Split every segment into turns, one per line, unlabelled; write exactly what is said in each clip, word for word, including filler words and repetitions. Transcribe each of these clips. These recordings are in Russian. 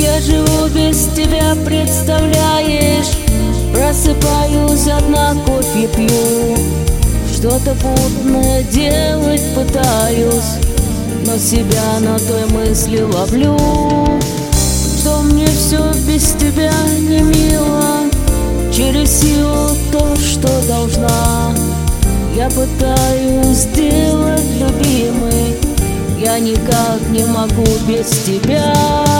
Я живу без тебя, представляешь? Просыпаюсь одна, кофе пью, что-то путное делать пытаюсь, но себя на той мысли ловлю, что мне все без тебя не мило. Через силу то, что должна, я пытаюсь сделать, любимый. Я никак не могу без тебя.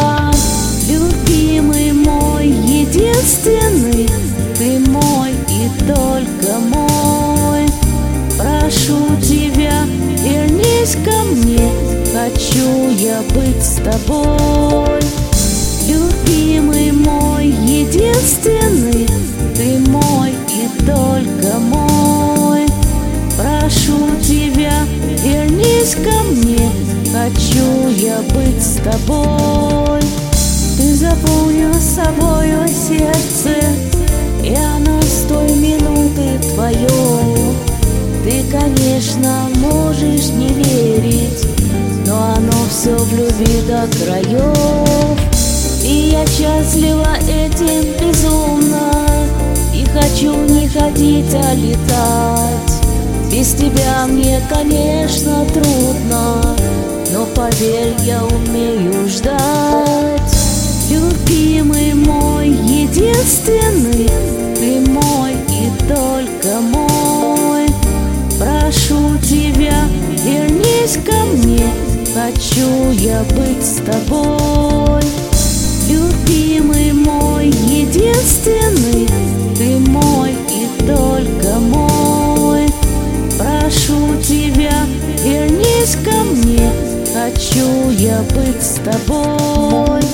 Любимый мой, единственный, ты мой и только мой. Прошу тебя, вернись ко мне, хочу я быть с тобой. Любимый мой, единственный, ты мой и только мой. Прошу тебя, вернись ко мне, хочу я быть с тобой. Ты заполнил собою сердце, и оно с той минуты твое. Ты, конечно, можешь не верить, но оно все в любви до краев. И я счастлива этим безумно, и хочу не ходить, а летать. Без тебя мне, конечно, трудно, но поверь, я умею ждать. Любимый мой, единственный, ты мой и только мой. Прошу тебя, вернись ко мне, хочу я быть с тобой. Любимый мой, единственный, ты мой и только мой. Прошу тебя, вернись ко мне, хочу я быть с тобой.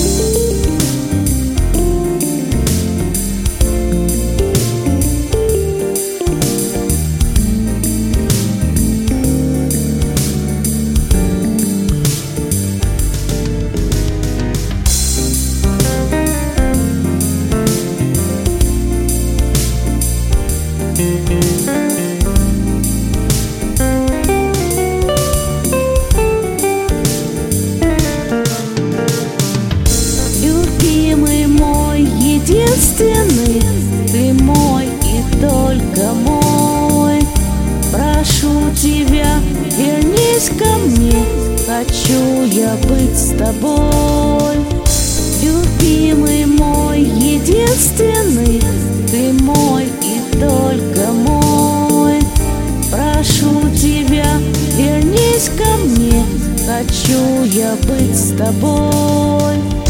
Любимый мой, единственный, ты мой и только мой. Прошу тебя, вернись ко мне, хочу я быть с тобой. Любимый мой, единственный, ты мой и только мой. Прошу тебя, вернись ко мне, хочу я быть с тобой.